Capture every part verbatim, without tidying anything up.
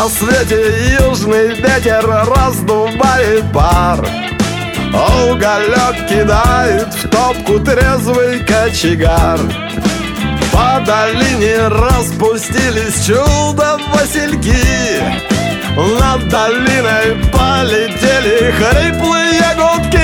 рассвете южный ветер раздувает пар. Уголек кидает в топку трезвый кочегар. По долине распустились чудо-васильки. Над долиной полетели хриплые гудки.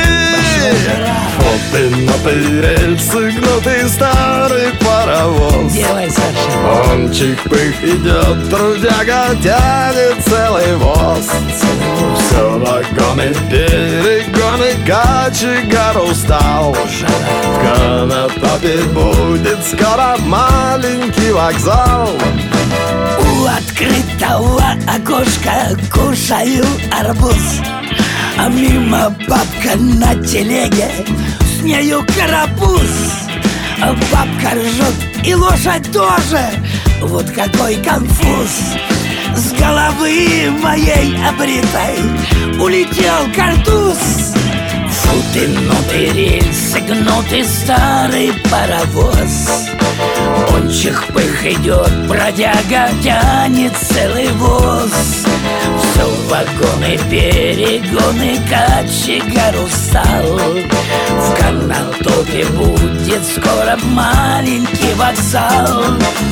Фотонутые рельсы, гнутый старый паровоз. Делай, Саша. Он чих-пых идет, трудяга тянет целый воз. Все вагоны, перегоны, кочегар устал. В Конотопе будет скоро маленький вокзал. У открытого окошка кушаю арбуз, а мимо бабка на телеге, с нею карапуз. А бабка ржет и лошадь тоже, вот какой конфуз. С головы моей обритой улетел картуз. Фу ты, ну ты, рельсы, гнутый старый паровоз. Он чих-пых идет, бродяга тянет целый воз. Все вагоны, перегоны, кочегар устал. В Конотопе будет скоро маленький вокзал.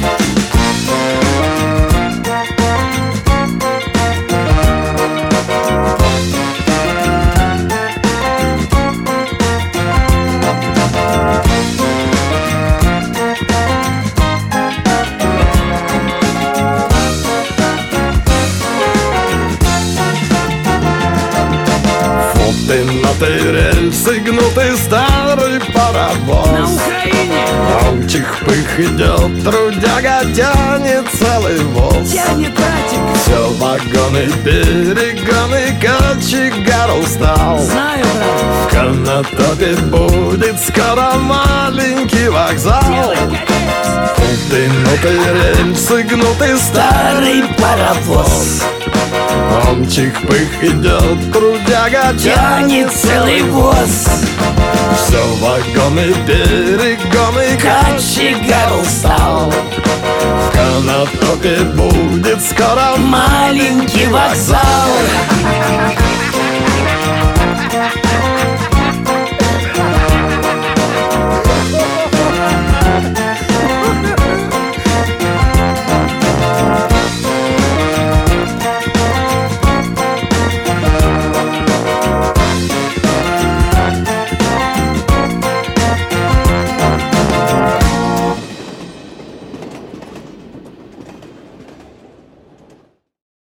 Фотонутые рельсы, гнутый старый паровоз. На Украине Он чих-пых идет, трудяга тянет целый воз. тянет братик. Все вагоны, перегоны, кочегар устал. Знаю, брат. В Конотопе будет скоро маленький вокзал. Фотонутые рельсы, гнутый старый паровоз. Он чих-пых идет, трудяга Тянет целый воз. Все вагоны, перегоны, Кочегар устал. В Конотопе будет скоро Маленький вокзал.